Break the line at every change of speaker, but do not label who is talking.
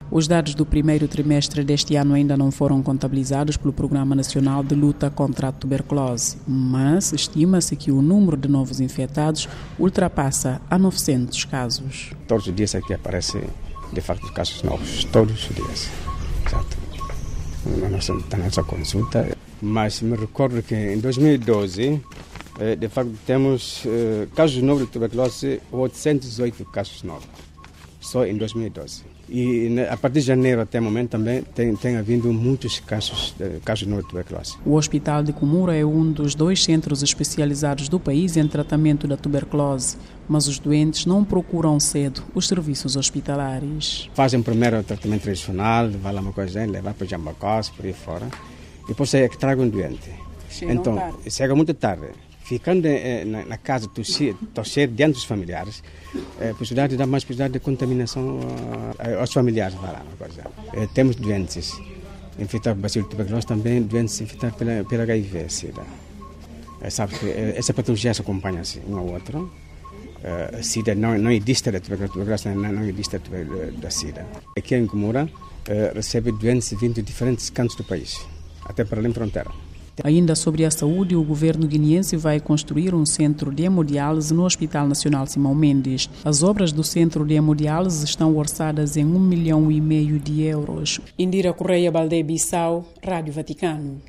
Os dados do primeiro trimestre deste ano ainda não foram contabilizados pelo Programa Nacional de Luta contra a Tuberculose, mas estima-se que o número de novos infectados ultrapassa a 900 casos.
Todos os dias aqui aparecem, de facto, casos novos, todos os dias. Exato. Na nossa consulta. Mas me recordo que em 2012, de facto, temos casos novos de tuberculose, 818 casos novos, só em 2012. E a partir de janeiro até o momento também tem havido muitos casos novos de tuberculose.
O Hospital de Cumura é um dos 2 centros especializados do país em tratamento da tuberculose, mas os doentes não procuram cedo os serviços hospitalares.
Fazem primeiro o tratamento tradicional, vai lá uma coisa, levar para o Jambacós, por aí fora, e depois é que tragam o doente. Então, chega muito tarde. Ficando na casa, torcer diante dos familiares, possibilidade dá mais possibilidade de contaminação aos familiares. Temos doentes infectados por bacilo de tuberculose, também doentes infectados pela HIV-Sida. Sabe que essa patologia se acompanha assim, um ao outro. A Sida não existe da tuberculose, não existe da Sida. Aqui em Cumura recebe doentes vindo de diferentes cantos do país, até para além da fronteira.
Ainda sobre a saúde, o governo guineense vai construir um centro de hemodiálise no Hospital Nacional Simão Mendes. As obras do centro de hemodiálise estão orçadas em 1,5 milhão de euros. Indira Correia Balde Bissau, Rádio Vaticano.